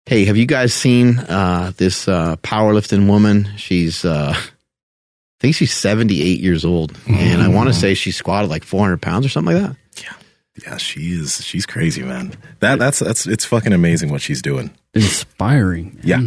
Hey, have you guys seen this powerlifting woman? She's, I think she's 78 years old, and I want to say she squatted like 400 pounds or something like that. Yeah, she's crazy, man. That's it's fucking amazing what she's doing. Inspiring. Yeah.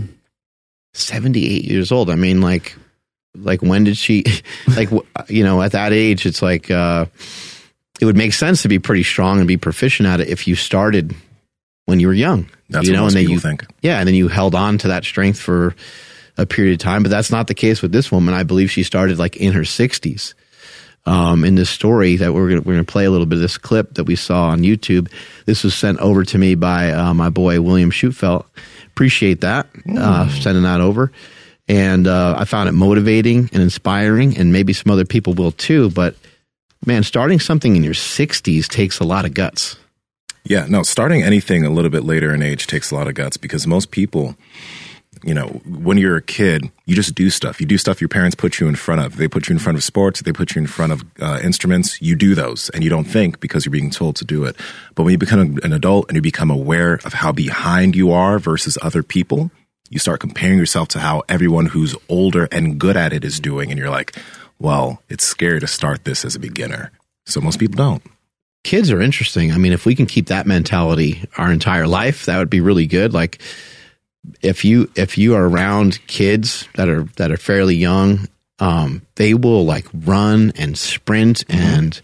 78 years old. I mean, like when did she, like, you know, at that age, it's like, it would make sense to be pretty strong and be proficient at it if you started when you were young. That's you know, what most and then people you think. Yeah, and then you held on to that strength for a period of time. But that's not the case with this woman. I believe she started like in her 60s. In this story that we're gonna play a little bit of this clip that we saw on YouTube. This was sent over to me by my boy William Schutfelt. Appreciate that, sending that over. And I found it motivating and inspiring, and maybe some other people will too. But man, starting something in your 60s takes a lot of guts. Yeah, no, starting anything a little bit later in age takes a lot of guts because most people, you know, when you're a kid, you just do stuff. You do stuff your parents put you in front of. They put you in front of sports. They put you in front of instruments. You do those, and you don't think because you're being told to do it. But when you become an adult and you become aware of how behind you are versus other people, you start comparing yourself to how everyone who's older and good at it is doing, and you're like, well, it's scary to start this as a beginner. So most people don't. Kids are interesting. I mean, if we can keep that mentality our entire life, that would be really good. Like, if you are around kids that are fairly young, they will like run and sprint, and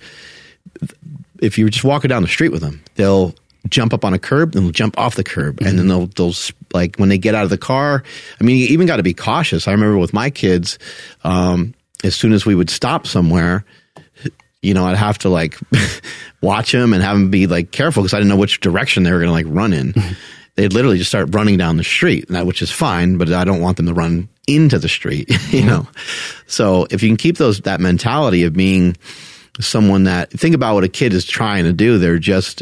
if you're just walking down the street with them, they'll jump up on a curb and they'll jump off the curb, and then they'll like when they get out of the car. I mean, you even got to be cautious. I remember with my kids, as soon as we would stop somewhere, you know, I'd have to like watch them and have them be like careful because I didn't know which direction they were going to like run in. They'd literally just start running down the street, which is fine, but I don't want them to run into the street, you know? So if you can keep that mentality of being someone that, think about what a kid is trying to do. They're just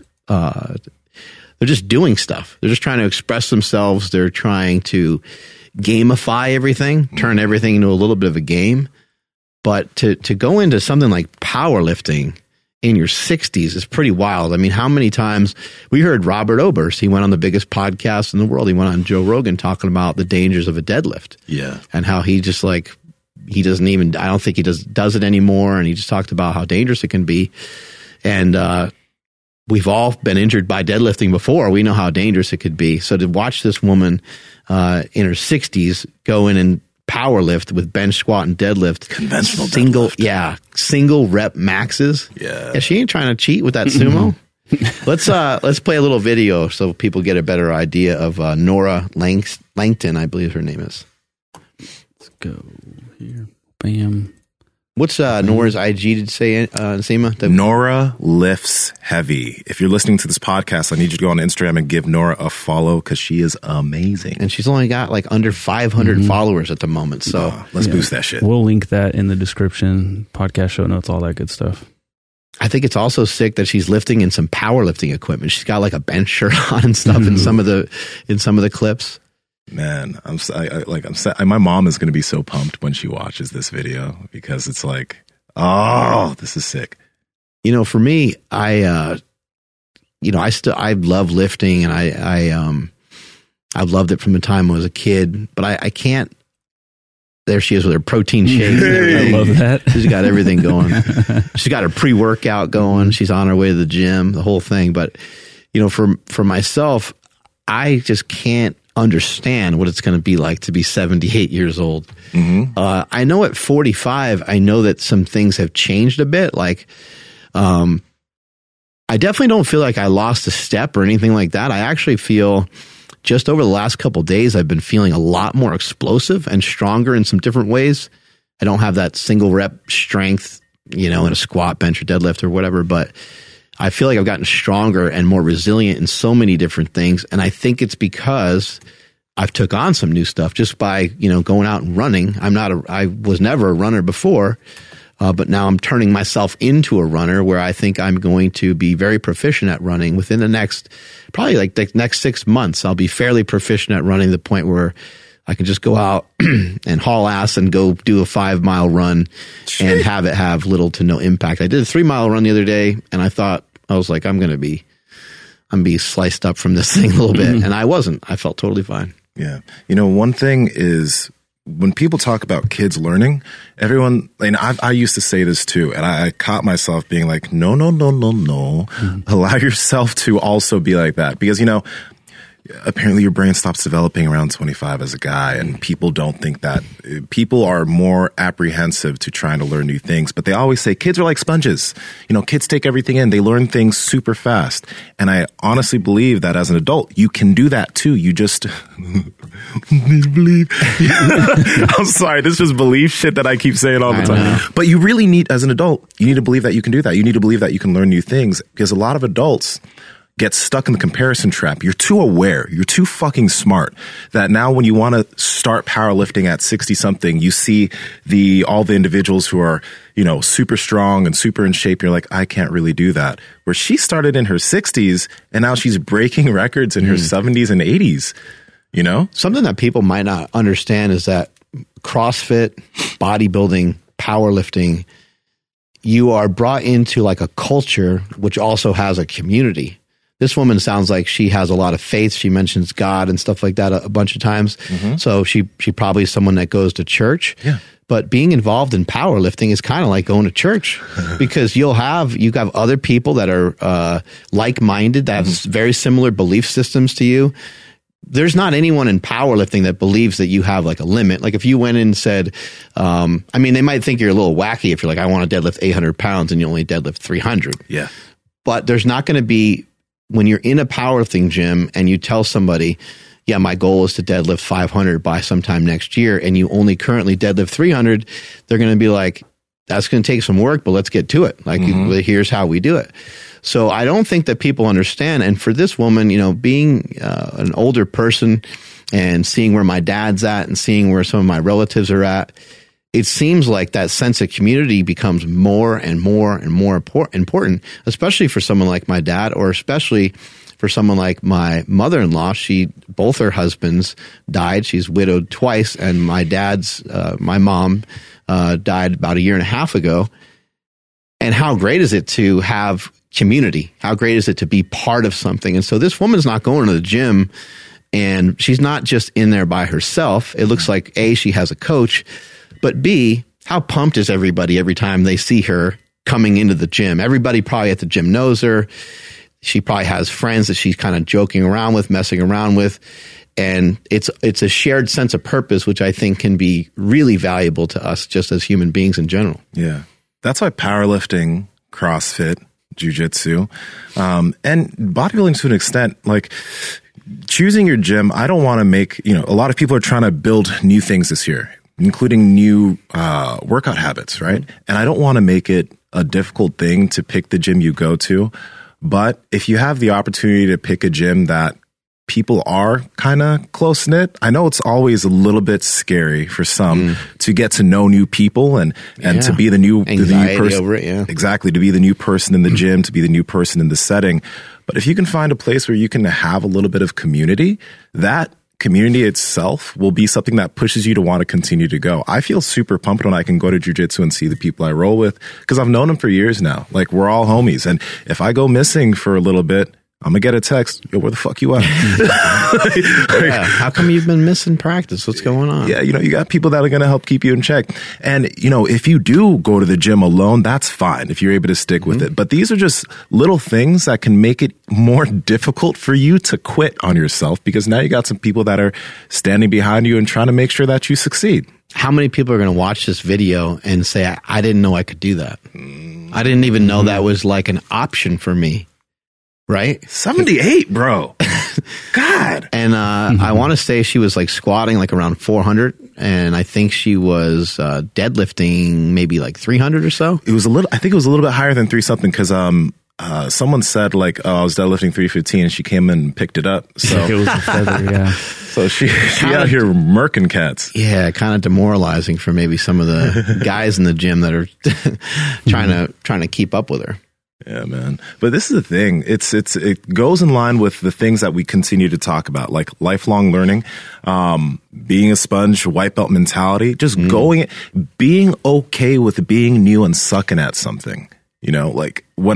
doing stuff. They're just trying to express themselves. They're trying to gamify everything, turn everything into a little bit of a game. But to go into something like powerlifting in your 60s is pretty wild. I mean, how many times we heard Robert Oberst, he went on the biggest podcast in the world. He went on Joe Rogan talking about the dangers of a deadlift. Yeah. And how he just like, he doesn't even, I don't think he does it anymore. And he just talked about how dangerous it can be. And we've all been injured by deadlifting before. We know how dangerous it could be. So to watch this woman in her 60s go in and power lift with bench, squat, and deadlift, conventional deadlift. Single rep maxes. Yeah, she ain't trying to cheat with that sumo. Let's play a little video so people get a better idea of Nora Langton, I believe her name is. Let's go here. Bam. What's Nora's IG? Did you say, Nsima? Nora Lifts Heavy. If you're listening to this podcast, I need you to go on Instagram and give Nora a follow because she is amazing. And she's only got like under 500 followers at the moment. So let's boost that shit. We'll link that in the description, podcast show notes, all that good stuff. I think it's also sick that she's lifting in some powerlifting equipment. She's got like a bench shirt on and stuff in some of the clips. Man, my mom is going to be so pumped when she watches this video because it's like, oh, this is sick. You know, for me, I love lifting, and I've loved it from the time I was a kid, but I can't. There she is with her protein shakes. I love that. She's got everything going. She's got her pre-workout going. She's on her way to the gym, the whole thing. But, you know, for myself, I just can't understand what it's going to be like to be 78 years old. I know at 45, I know that some things have changed a bit. Like, I definitely don't feel like I lost a step or anything like that. I actually feel just over the last couple of days, I've been feeling a lot more explosive and stronger in some different ways. I don't have that single rep strength, you know, in a squat, bench, or deadlift or whatever, but I feel like I've gotten stronger and more resilient in so many different things. And I think it's because I've took on some new stuff just by, you know, going out and running. I was never a runner before, but now I'm turning myself into a runner where I think I'm going to be very proficient at running within the next 6 months. I'll be fairly proficient at running to the point where I can just go out and haul ass and go do a 5-mile run and have it have little to no impact. I did a 3-mile run the other day, and I was like, I'm going to be I'm be sliced up from this thing a little bit. And I wasn't. I felt totally fine. Yeah. You know, one thing is when people talk about kids learning, everyone, and I used to say this too, and I caught myself being like, no. Allow yourself to also be like that. Because, you know, apparently your brain stops developing around 25 as a guy, and people don't think that. People are more apprehensive to trying to learn new things, but they always say kids are like sponges. You know, kids take everything in. They learn things super fast. And I honestly believe that as an adult, you can do that too. You just need to believe. I'm sorry. This is belief shit that I keep saying all the time. But you really need, as an adult, you need to believe that you can do that. You need to believe that you can learn new things, because a lot of adults get stuck in the comparison trap. You're too aware. You're too fucking smart that now when you want to start powerlifting at 60 something, you see all the individuals who are, you know, super strong and super in shape. You're like, I can't really do that. Where she started in her 60s and now she's breaking records in her 70s and 80s, you know? Something that people might not understand is that CrossFit, bodybuilding, powerlifting, you are brought into like a culture which also has a community. This woman sounds like she has a lot of faith. She mentions God and stuff like that a bunch of times. So she probably is someone that goes to church. Yeah. But being involved in powerlifting is kind of like going to church, because you have other people that are like-minded, that have very similar belief systems to you. There's not anyone in powerlifting that believes that you have like a limit. Like if you went in and said, I mean, they might think you're a little wacky if you're like, I want to deadlift 800 pounds and you only deadlift 300. Yeah. But there's not going to be, when you're in a powerlifting gym and you tell somebody, yeah, my goal is to deadlift 500 by sometime next year, and you only currently deadlift 300, they're going to be like, that's going to take some work, but let's get to it. Like, here's how we do it. So I don't think that people understand. And for this woman, you know, being an older person and seeing where my dad's at and seeing where some of my relatives are at, it seems like that sense of community becomes more and more and more important, especially for someone like my dad, or especially for someone like my mother-in-law. Both her husbands died. She's widowed twice. And my mom died about 1.5 years ago. And how great is it to have community? How great is it to be part of something? And so this woman's not going to the gym, and she's not just in there by herself. It looks like A, she has a coach, but B, how pumped is everybody every time they see her coming into the gym? Everybody probably at the gym knows her. She probably has friends that she's kind of joking around with, messing around with. And it's a shared sense of purpose, which I think can be really valuable to us just as human beings in general. Yeah. That's why powerlifting, CrossFit, jiu-jitsu, and bodybuilding to an extent, like choosing your gym, I don't want to make, you know, a lot of people are trying to build new things this year, including new workout habits, right? And I don't want to make it a difficult thing to pick the gym you go to. But if you have the opportunity to pick a gym that people are kind of close-knit, I know it's always a little bit scary for some to get to know new people and to be the new person. Over it, yeah. Exactly, to be the new person in the gym, to be the new person in the setting. But if you can find a place where you can have a little bit of community, that community itself will be something that pushes you to want to continue to go. I feel super pumped when I can go to jiu-jitsu and see the people I roll with, because I've known them for years now. Like, we're all homies. And if I go missing for a little bit, I'm going to get a text. Yo, where the fuck you at? Yeah. How come you've been missing practice? What's going on? Yeah, you know, you got people that are going to help keep you in check. And, you know, if you do go to the gym alone, that's fine if you're able to stick with it. But these are just little things that can make it more difficult for you to quit on yourself, because now you got some people that are standing behind you and trying to make sure that you succeed. How many people are going to watch this video and say, I didn't know I could do that? I didn't even know that was like an option for me. Right? 78, bro. God. And I want to say she was like squatting like around 400, and I think she was deadlifting maybe like 300 or so. It was I think it was a little bit higher than 3 something, because someone said like, oh, I was deadlifting 315, and she came in and picked it up. So It was a feather, yeah. So she out here murking cats. Yeah, kind of demoralizing for maybe some of the guys in the gym that are trying to keep up with her. Yeah, man. But this is the thing. It goes in line with the things that we continue to talk about, like lifelong learning, being a sponge, white belt mentality, just being okay with being new and sucking at something. You know, like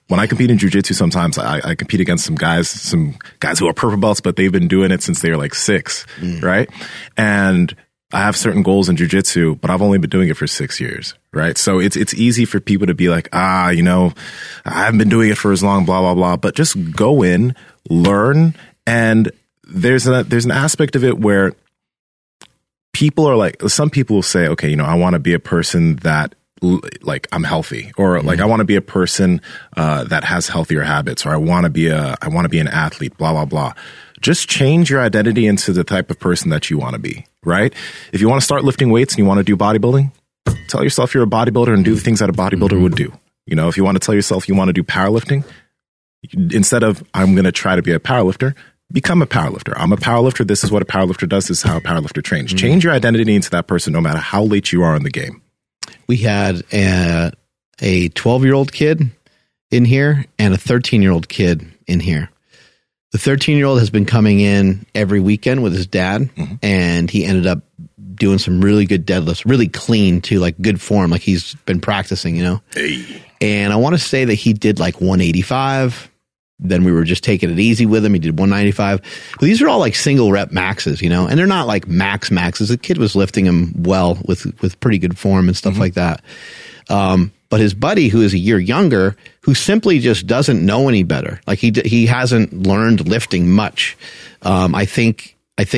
when I compete in jiu-jitsu, sometimes I compete against some guys who are purple belts, but they've been doing it since they were like 6, right? And I have certain goals in jiu-jitsu, but I've only been doing it for 6 years, right? So it's easy for people to be like, I haven't been doing it for as long, blah, blah, blah. But just go in, learn, and there's an aspect of it where people are like, some people will say, okay, I want to be a person that like I'm healthy, or like I want to be a person that has healthier habits, or I want to be an athlete, blah, blah, blah. Just change your identity into the type of person that you want to be, right? If you want to start lifting weights and you want to do bodybuilding, tell yourself you're a bodybuilder and do the things that a bodybuilder would do. If you want to tell yourself you want to do powerlifting, instead of I'm going to try to be a powerlifter, become a powerlifter. I'm a powerlifter. This is what a powerlifter does. This is how a powerlifter trains. Change your identity into that person no matter how late you are in the game. We had a 12-year-old kid in here and a 13-year-old kid in here. The 13-year-old has been coming in every weekend with his dad, and he ended up doing some really good deadlifts, really clean too, like good form, like he's been practicing, Hey. And I want to say that he did like 185. Then we were just taking it easy with him. He did 195. But these are all like single rep maxes, and they're not like maxes. The kid was lifting him well with pretty good form and stuff like that. But his buddy, who is a year younger, who simply just doesn't know any better, like he hasn't learned lifting much. I think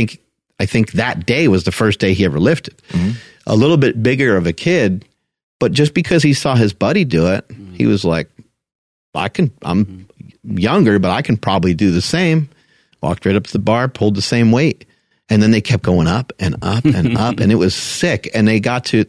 that day was the first day he ever lifted. A little bit bigger of a kid, but just because he saw his buddy do it, he was like, I'm younger, but I can probably do the same. Walked right up to the bar, pulled the same weight. And then they kept going up and up and up, and it was sick. And they got to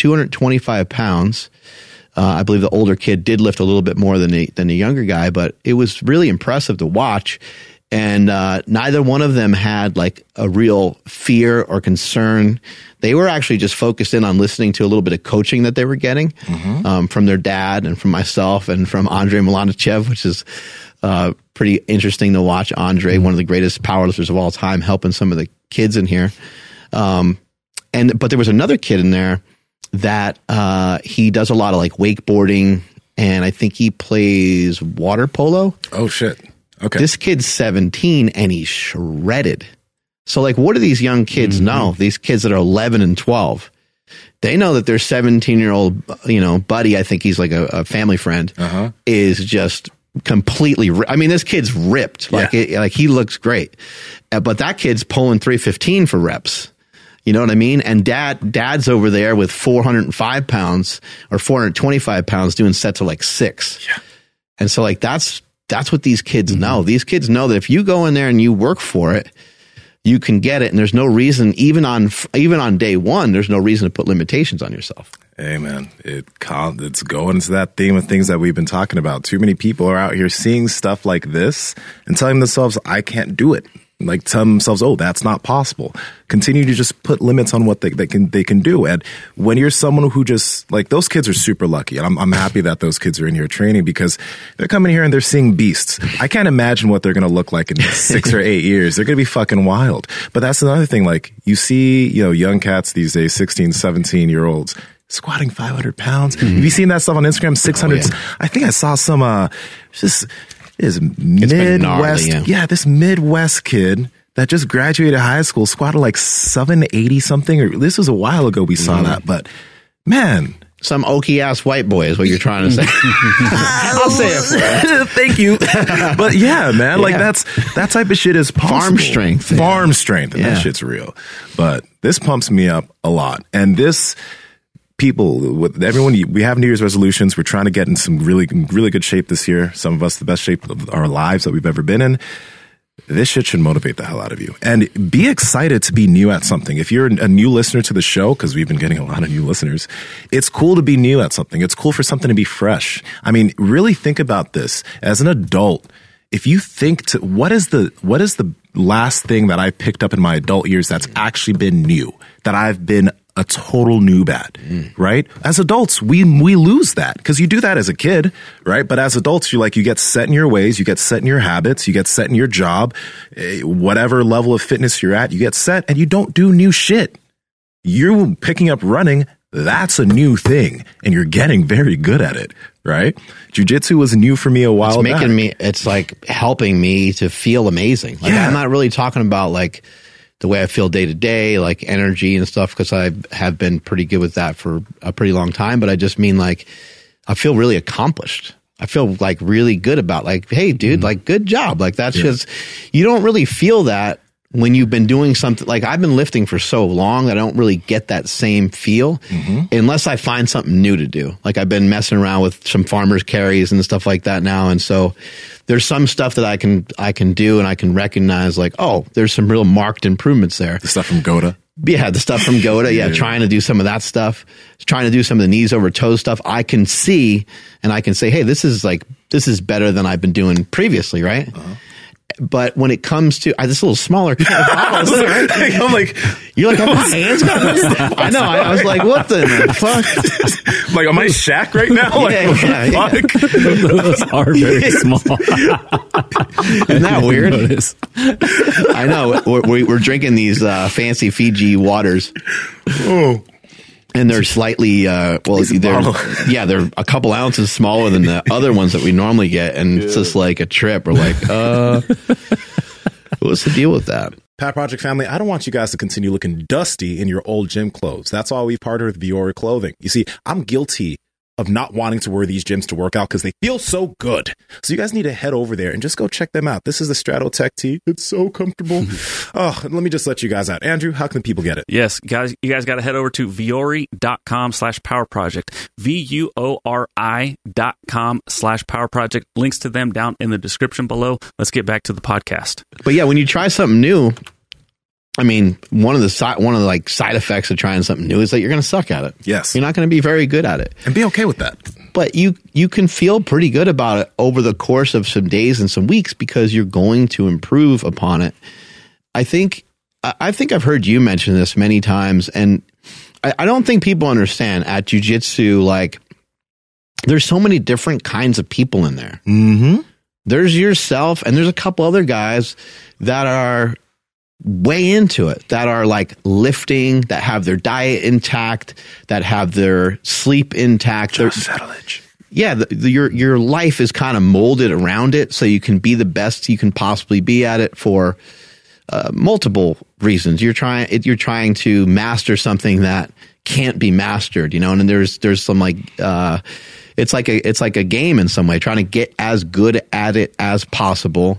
225 pounds. I believe the older kid did lift a little bit more than the younger guy, but it was really impressive to watch. And neither one of them had like a real fear or concern. They were actually just focused in on listening to a little bit of coaching that they were getting from their dad and from myself and from Andrei Milanichev, which is pretty interesting to watch. Andrei, one of the greatest powerlifters of all time, helping some of the kids in here. But there was another kid in there that he does a lot of like wakeboarding, and I think he plays water polo. Oh, shit. Okay. This kid's 17 and he's shredded. So like, what do these young kids know? These kids that are 11 and 12, they know that their 17-year-old, buddy, I think he's like a family friend, is just completely, this kid's ripped. Like he looks great, but that kid's pulling 315 for reps. You know what I mean? And dad's over there with 405 pounds or 425 pounds doing sets of like 6. Yeah. And so like, that's what these kids know. These kids know that if you go in there and you work for it, you can get it. And there's no reason, even on day one, there's no reason to put limitations on yourself. Hey man, it's going into that theme of things that we've been talking about. Too many people are out here seeing stuff like this and telling themselves, I can't do it. Like tell themselves, oh, that's not possible. Continue to just put limits on what they can do. And when you're someone who just like, those kids are super lucky. And I'm happy that those kids are in here training because they're coming here and they're seeing beasts. I can't imagine what they're going to look like in 6 or 8 years. They're going to be fucking wild. But that's another thing. Like you see, young cats these days, 16, 17-year-olds squatting 500 pounds. Have you seen that stuff on Instagram? 600. Oh, yeah. I think I saw some, this Midwest, this Midwest kid that just graduated high school squatted like 780 something. Or this was a while ago we saw that, but man, some oaky ass white boy is what you're trying to say. I'll say it for you. Thank you. But yeah, man, like that type of shit is possible. Farm strength, and that shit's real. But this pumps me up a lot, and this. People, with everyone, we have New Year's resolutions. We're trying to get in some really, really good shape this year. Some of us, the best shape of our lives that we've ever been in. This shit should motivate the hell out of you. And be excited to be new at something. If you're a new listener to the show, because we've been getting a lot of new listeners, it's cool to be new at something. It's cool for something to be fresh. Really think about this. As an adult, if you think what is the last thing that I picked up in my adult years that's actually been new, that I've been a total noob at, right? As adults, we lose that because you do that as a kid, right? But as adults, you get set in your ways, you get set in your habits, you get set in your job, whatever level of fitness you're at, you get set and you don't do new shit. You picking up running, that's a new thing and you're getting very good at it, right? Jiu-jitsu was new for me a while back. It's like helping me to feel amazing. Like I'm not really talking about like the way I feel day to day, like energy and stuff, because I have been pretty good with that for a pretty long time. But I just mean like I feel really accomplished. I feel like really good about like, hey, dude, like good job. Like that's just, you don't really feel that when you've been doing something. Like I've been lifting for so long that I don't really get that same feel unless I find something new to do. Like I've been messing around with some farmers carries and stuff like that now. And so there's some stuff that I can do and I can recognize like, oh, there's some real marked improvements there. The stuff from Goda. Yeah, the stuff from Goda. Yeah, trying to do some of that stuff, trying to do some of the knees over toes stuff. I can see and I can say, hey, this is better than I've been doing previously, right? But when it comes to this little smaller kind of bottles, right? I'm like, you're like, oh, my hands got this. I know. I was like, what the fuck? Like, am I Shaq right now? Like, Those are very small. Isn't that weird? I know. We're drinking these fancy Fiji waters. Oh. And they're slightly, they're a couple ounces smaller than the other ones that we normally get. And it's just like a trip. We're like, what's the deal with that? Pat Project family, I don't want you guys to continue looking dusty in your old gym clothes. That's why we've partnered with Vuori Clothing. You see, I'm guilty of not wanting to wear these gyms to work out because they feel so good. So you guys need to head over there and just go check them out. This is the Stratotech tee. It's so comfortable. Let me just let you guys out. Andrew, how can people get it? Yes, guys, you guys got to head over to vuori.com/powerproject. VUORI.com/powerproject. Links to them down in the description below. Let's get back to the podcast. But yeah, when you try something new, I mean, one of the side effects of trying something new is that you're going to suck at it. Yes. You're not going to be very good at it. And be okay with that. But you can feel pretty good about it over the course of some days and some weeks because you're going to improve upon it. I think I've heard you mention this many times, and I don't think people understand at jiu-jitsu, like, there's so many different kinds of people in there. Mm-hmm. There's yourself, and there's a couple other guys that are way into it, that are like lifting, that have their diet intact, that have their sleep intact. Josh Sedlich. Yeah, your life is kind of molded around it, so you can be the best you can possibly be at it for multiple reasons. You're trying to master something that can't be mastered, and there's some like it's like a game in some way, trying to get as good at it as possible.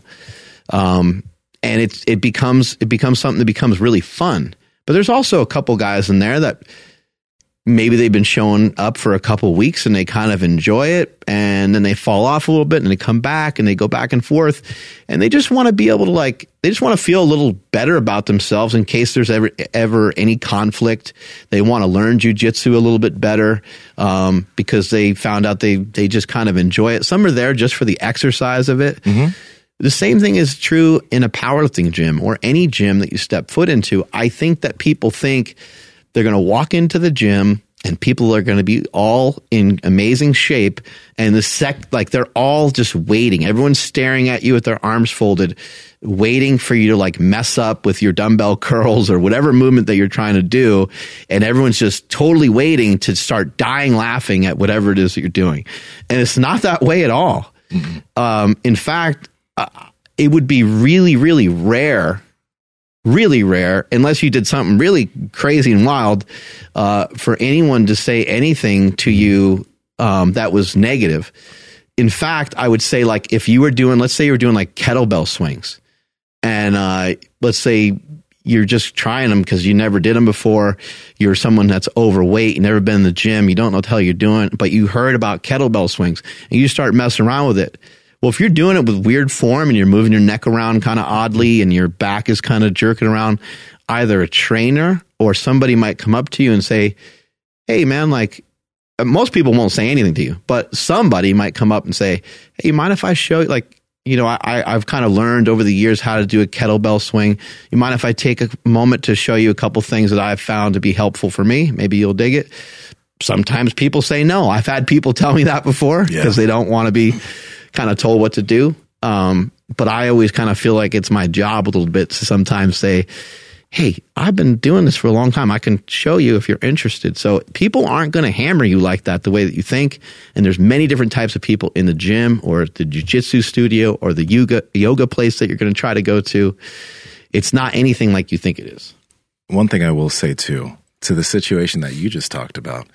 And it becomes something that becomes really fun. But there's also a couple guys in there that maybe they've been showing up for a couple weeks and they kind of enjoy it, and then they fall off a little bit and they come back and they go back and forth, and they just want to be able to they just want to feel a little better about themselves in case there's ever any conflict. They want to learn jiu-jitsu a little bit better because they found out they just kind of enjoy it. Some are there just for the exercise of it. Mm-hmm. The same thing is true in a powerlifting gym or any gym that you step foot into. I think that people think they're going to walk into the gym and people are going to be all in amazing shape, and they're all just waiting. Everyone's staring at you with their arms folded, waiting for you to like mess up with your dumbbell curls or whatever movement that you're trying to do, and everyone's just totally waiting to start dying laughing at whatever it is that you're doing. And it's not that way at all. Mm-hmm. In fact, it would be really, really rare, unless you did something really crazy and wild, for anyone to say anything to you that was negative. In fact, I would say, like, if you were let's say you were doing like kettlebell swings, and let's say you're just trying them because you never did them before. You're someone that's overweight, you've never been in the gym, you don't know what the hell you're doing, but you heard about kettlebell swings and you start messing around with it. Well, if you're doing it with weird form and you're moving your neck around kind of oddly and your back is kind of jerking around, either a trainer or somebody might come up to you and say, hey, man, like, most people won't say anything to you, but somebody might come up and say, hey, you mind if I show you, like, I've kind of learned over the years how to do a kettlebell swing. You mind if I take a moment to show you a couple things that I've found to be helpful for me? Maybe you'll dig it. Sometimes people say no. I've had people tell me that before because they don't want to be kind of told what to do. But I always kind of feel like it's my job a little bit to sometimes say, hey, I've been doing this for a long time. I can show you if you're interested. So people aren't going to hammer you like that the way that you think. And there's many different types of people in the gym or the jiu-jitsu studio or the yoga place that you're going to try to go to. It's not anything like you think it is. One thing I will say too, to the situation that you just talked about,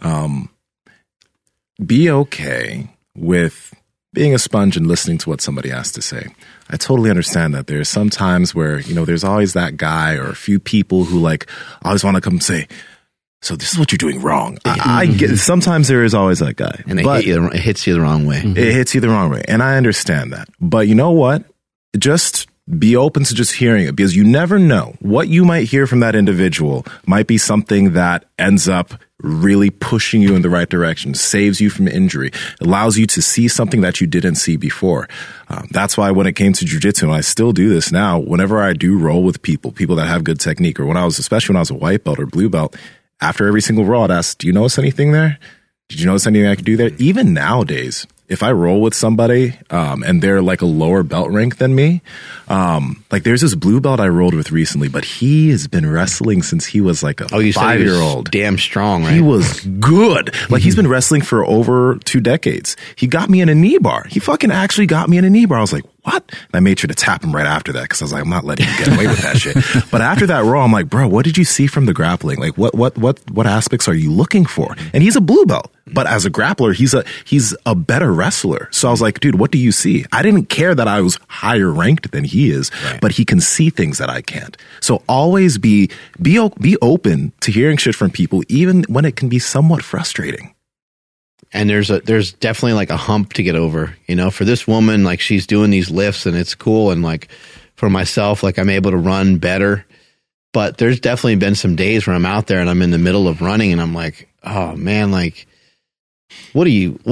be okay with being a sponge and listening to what somebody has to say. I totally understand that. There's some times where, there's always that guy or a few people who always want to come say, so this is what you're doing wrong. I get, sometimes there is always that guy. And it hits you the wrong way. It hits you the wrong way. And I understand that. But you know what? Just be open to just hearing it, because you never know what you might hear from that individual might be something that ends up really pushing you in the right direction, saves you from injury, allows you to see something that you didn't see before. That's why when it came to jiu-jitsu, and I still do this now, whenever I do roll with people that have good technique, or especially when I was a white belt or blue belt, after every single roll, I'd ask, do you notice anything there? Did you notice anything I could do there? Even nowadays, if I roll with somebody and they're like a lower belt rank than me, there's this blue belt I rolled with recently, but he has been wrestling since he was like a 5-year-old. Damn strong, right? He was good. He's been wrestling for over 2 decades. He got me in a knee bar. He fucking actually got me in a knee bar. I was like, what? And I made sure to tap him right after that, because I was like, I'm not letting you get away with that shit. But after that roll, I'm like, bro, what did you see from the grappling? Like, what aspects are you looking for? And he's a blue belt, but as a grappler, he's a better wrestler. So I was like, dude, what do you see? I didn't care that I was higher ranked than he is, but he can see things that I can't. So always be open to hearing shit from people, even when it can be somewhat frustrating. And there's definitely like a hump to get over, for this woman, like she's doing these lifts and it's cool. And like for myself, like I'm able to run better, but there's definitely been some days where I'm out there and I'm in the middle of running and I'm like, oh man, like what are you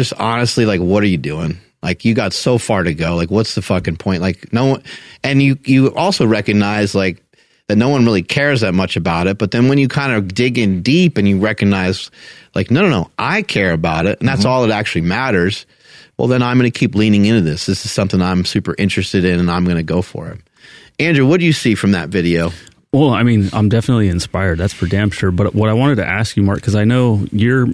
doing? Like you got so far to go. Like what's the fucking point? Like no one, and you also recognize like that no one really cares that much about it. But then when you kind of dig in deep and you recognize like, no, I care about it. And that's all that actually matters. Well, then I'm going to keep leaning into this. This is something I'm super interested in and I'm going to go for it. Andrew, what do you see from that video? Well, I mean, I'm definitely inspired. That's for damn sure. But what I wanted to ask you, Mark, because I know you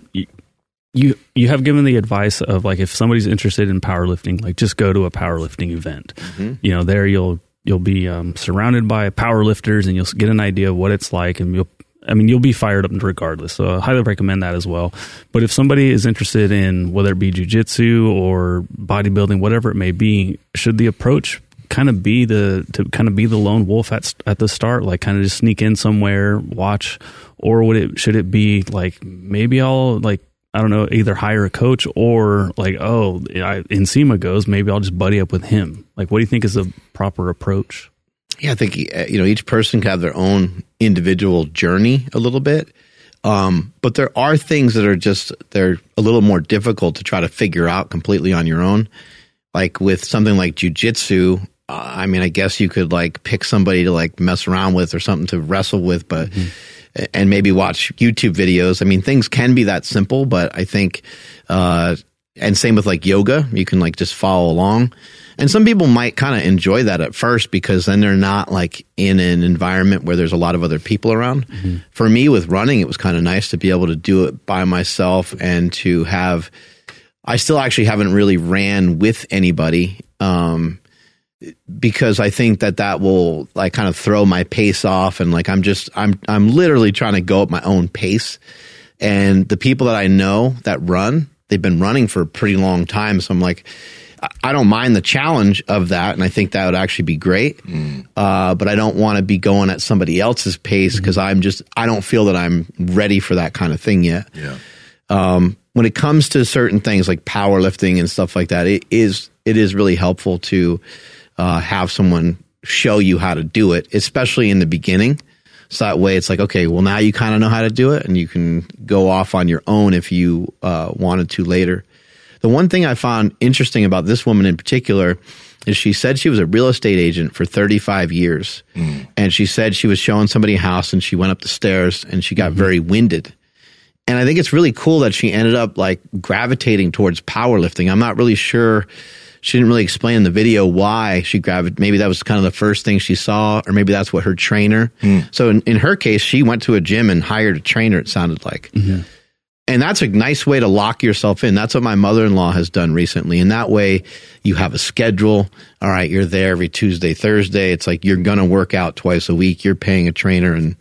have given the advice of like, if somebody's interested in powerlifting, like just go to a powerlifting event, there you'll be surrounded by powerlifters and you'll get an idea of what it's like, and you'll be fired up regardless. So I highly recommend that as well. But if somebody is interested in whether it be jiu-jitsu or bodybuilding, whatever it may be, should the approach kind of be the lone wolf at the start, like kind of just sneak in somewhere, watch, or should it be like maybe I'll like, I don't know, either hire a coach or like, Nsima goes, maybe I'll just buddy up with him. Like, what do you think is the proper approach? Yeah, I think, each person can have their own individual journey a little bit. But there are things that they're a little more difficult to try to figure out completely on your own. Like with something like jiu-jitsu, I guess you could like pick somebody to like mess around with or something to wrestle with, but and maybe watch YouTube videos. I mean, things can be that simple, but I think, and same with like yoga, you can like just follow along. And some people might kind of enjoy that at first because then they're not like in an environment where there's a lot of other people around. For me with running, it was kind of nice to be able to do it by myself and to have, I still actually haven't really ran with anybody, because I think that will like kind of throw my pace off. And like, I'm literally trying to go at my own pace. And the people that I know that run, they've been running for a pretty long time. So I'm like, I don't mind the challenge of that. And I think that would actually be great. But I don't want to be going at somebody else's pace because I don't feel that I'm ready for that kind of thing yet. Yeah. When it comes to certain things like powerlifting and stuff like that, it is really helpful to have someone show you how to do it, especially in the beginning. So that way it's like, okay, well now you kind of know how to do it and you can go off on your own if you wanted to later. The one thing I found interesting about this woman in particular is she said she was a real estate agent for 35 years. And she said she was showing somebody a house and she went up the stairs and she got very winded. And I think it's really cool that she ended up like gravitating towards powerlifting. I'm not really sure she didn't really explain in the video why she gravitated. Maybe that was kind of the first thing she saw, or maybe that's what her trainer. So in her case, she went to a gym and hired a trainer, it sounded like. And that's a nice way to lock yourself in. That's what my mother-in-law has done recently. And that way you have a schedule. All right, you're there every Tuesday, Thursday. It's like you're going to work out twice a week. You're paying a trainer. And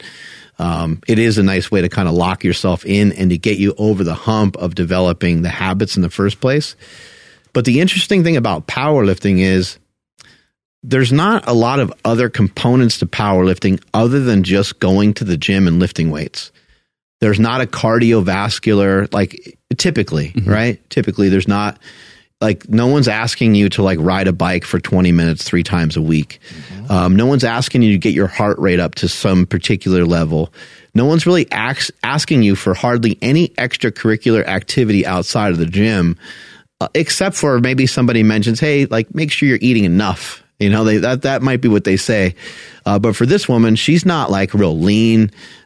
it is a nice way to kind of lock yourself in and to get you over the hump of developing the habits in the first place. But the interesting thing about powerlifting is there's not a lot of other components to powerlifting other than just going to the gym and lifting weights. There's not a cardiovascular, like typically, right? Typically there's not, like, no one's asking you to like ride a bike for 20 minutes 3 times a week. No one's asking you to get your heart rate up to some particular level. No one's really asking you for hardly any extracurricular activity outside of the gym, except for maybe somebody mentions, hey, like, make sure you're eating enough. You know, that might be what they say. But for this woman, she's not like real lean.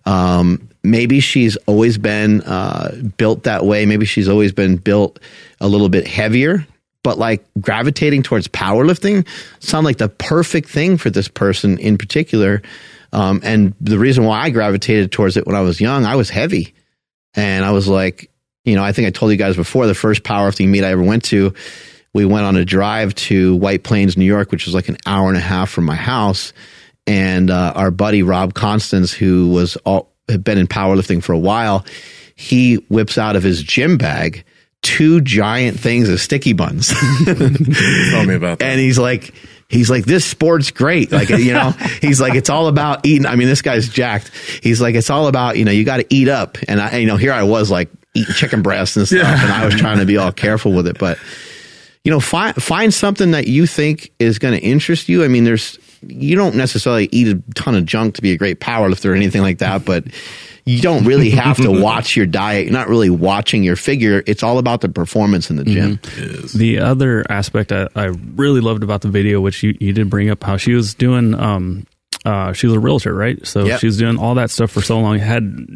Maybe she's always been built that way. Maybe she's always been built a little bit heavier. But like gravitating towards powerlifting sound like the perfect thing for this person in particular. And the reason why I gravitated towards it when I was young, I was heavy. And I was like, you know, I think I told you guys before, the first powerlifting meet I ever went to, we went on a drive to White Plains, New York, which was like an hour and a half from my house. And our buddy, Rob Constance, who had been in powerlifting for a while, he whips out of his gym bag 2 giant things of sticky buns. Tell me about that. And he's like, this sport's great. Like, you know, he's like, it's all about eating. I mean, this guy's jacked. He's like, it's all about, you know, you got to eat up. And I, you know, here I was like eating chicken breasts and stuff, and I was trying to be all careful with it. But, you know, find something that you think is going to interest you. I mean, you don't necessarily eat a ton of junk to be a great powerlifter or anything like that, but you don't really have to watch your diet. You're not really watching your figure. It's all about the performance in the gym. The other aspect I really loved about the video, which you did bring up, how she was doing, she was a realtor, right? So she was doing all that stuff for so long, had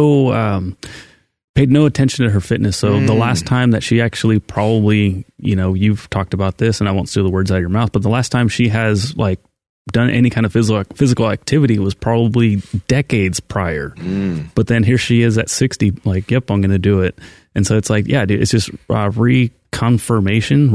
paid no attention to her fitness. So the last time that she actually probably, you know, you've talked about this and I won't steal the words out of your mouth, but the last time she has like done any kind of physical activity was probably decades prior. But then here she is at 60, like, yep, I'm going to do it. And so it's like, yeah, dude, it's just confirmation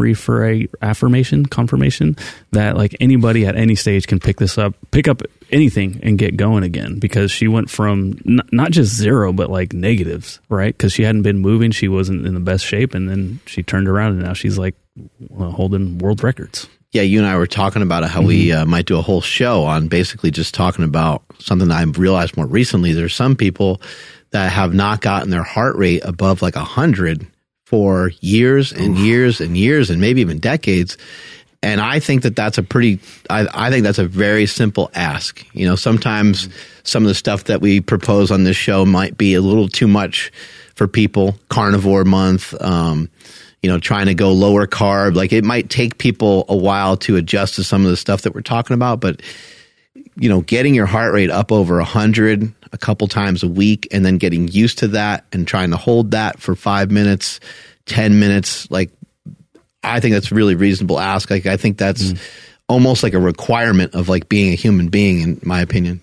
that like anybody at any stage can pick up anything and get going again, because she went from not just zero, but like negatives, right? Because she hadn't been moving. She wasn't in the best shape. And then she turned around and now she's like holding world records. Yeah, you and I were talking about how we might do a whole show on basically just talking about something that I've realized more recently. There's some people that have not gotten their heart rate above like 100 for years and years and years and maybe even decades. And I think that's I think that's a very simple ask. You know, sometimes some of the stuff that we propose on this show might be a little too much for people. Carnivore month, you know, trying to go lower carb. Like, it might take people a while to adjust to some of the stuff that we're talking about, but, you know, getting your heart rate up over 100 a couple times a week and then getting used to that and trying to hold that for 5 minutes, 10 minutes, like, I think that's a really reasonable ask. Like, I think that's almost like a requirement of like being a human being, in my opinion.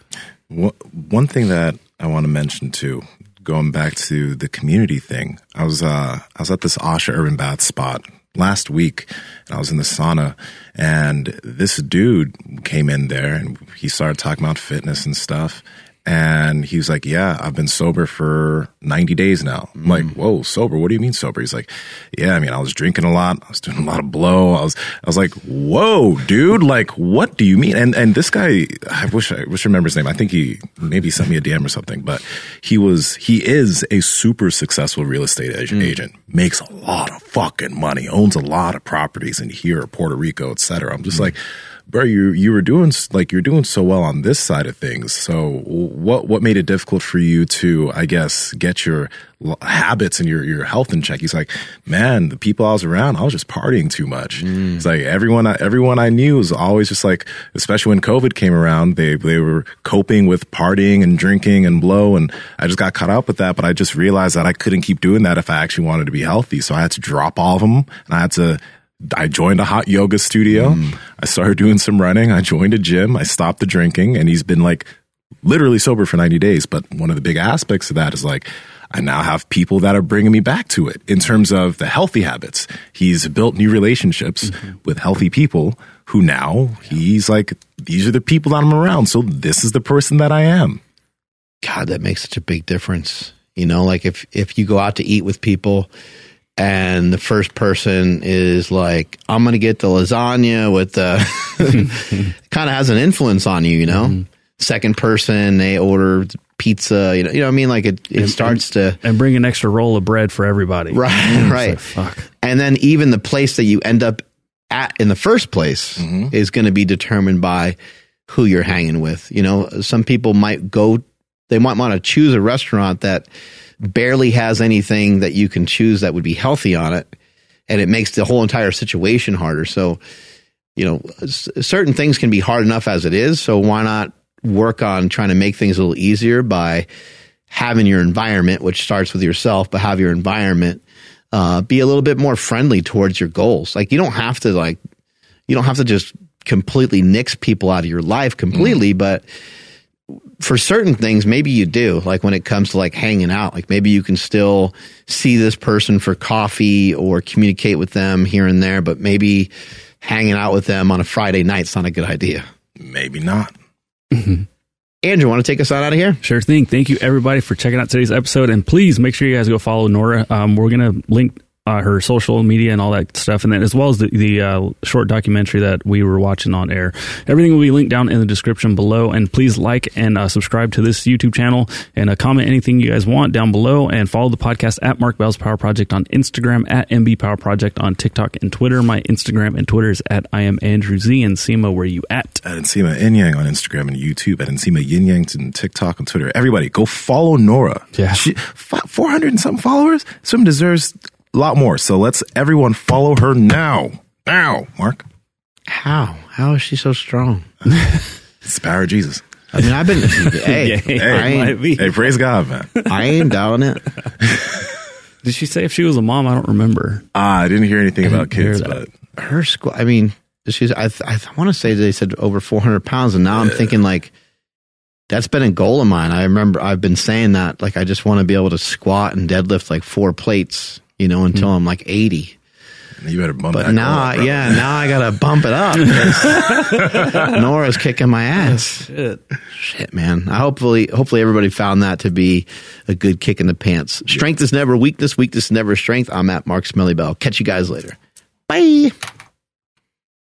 One thing that I want to mention too, going back to the community thing, I was at this Asha Urban Bath spot last week, and I was in the sauna, and this dude came in there and he started talking about fitness and stuff. And he was like, yeah, I've been sober for 90 days now. I'm like, whoa, sober? What do you mean sober? He's like, yeah, I mean, I was drinking a lot. I was doing a lot of blow. I was like, whoa, dude, like, what do you mean? And this guy, I wish I remember his name. I think he maybe sent me a DM or something, but he is a super successful real estate agent, makes a lot of fucking money, owns a lot of properties in here, Puerto Rico, et cetera. I'm just like, bro, you're doing so well on this side of things. So what made it difficult for you to, I guess, get your habits and your health in check? He's like, man, the people I was around, I was just partying too much. It's like everyone I knew was always just like, especially when COVID came around, they were coping with partying and drinking and blow, and I just got caught up with that. But I just realized that I couldn't keep doing that if I actually wanted to be healthy. So I had to drop all of them, and I had to I joined a hot yoga studio. I started doing some running. I joined a gym. I stopped the drinking, and he's been like literally sober for 90 days. But one of the big aspects of that is like, I now have people that are bringing me back to it in terms of the healthy habits. He's built new relationships with healthy people who now he's like, these are the people that I'm around. So this is the person that I am. God, that makes such a big difference. You know, like if you go out to eat with people and the first person is like, I'm going to get the lasagna with the, kind of has an influence on you, you know? Second person, they order pizza, you know what I mean? Like it starts to. And bring an extra roll of bread for everybody. Right, right. Like, fuck. And then even the place that you end up at in the first place is going to be determined by who you're hanging with. You know, some people might they might want to choose a restaurant that barely has anything that you can choose that would be healthy on it. And it makes the whole entire situation harder. So, you know, certain things can be hard enough as it is. So why not work on trying to make things a little easier by having your environment, which starts with yourself, but have your environment be a little bit more friendly towards your goals. Like you don't have to just completely nix people out of your life completely, but for certain things, maybe you do. Like when it comes to like hanging out, like maybe you can still see this person for coffee or communicate with them here and there, but maybe hanging out with them on a Friday night's not a good idea. Maybe not. Andrew, want to take us out of here? Sure thing. Thank you, everybody, for checking out today's episode. And please make sure you guys go follow Nora. We're going to link her social media and all that stuff, and then as well as the short documentary that we were watching on air. Everything will be linked down in the description below. And please like and subscribe to this YouTube channel and comment anything you guys want down below. And follow the podcast at Mark Bell's Power Project on Instagram, at MB Power Project on TikTok and Twitter. My Instagram and Twitter is at I am Andrew Z. And Nsima, where are you at? At Nsima Yin Yang on Instagram and YouTube. At Nsima Yin Yang on TikTok and Twitter. Everybody, go follow Nora. Yeah, 400 and something followers. Some deserves a lot more. So let's everyone follow her now. Now, Mark. How is she so strong? It's the power of Jesus. I mean, I've been, Hey, praise God, man. I ain't doubting it. Did she say if she was a mom? I don't remember. I didn't hear anything about kids, but her school, I mean, I want to say they said over 400 pounds. And now I'm thinking like, that's been a goal of mine. I remember I've been saying that, like, I just want to be able to squat and deadlift like 4 plates, you know, until I'm like 80. You better bump But now, now I got to bump it up. Nora's kicking my ass. Shit, man. Hopefully everybody found that to be a good kick in the pants. Strength is never weakness. Weakness is never strength. I'm at Mark Smelly Bell. Catch you guys later. Bye.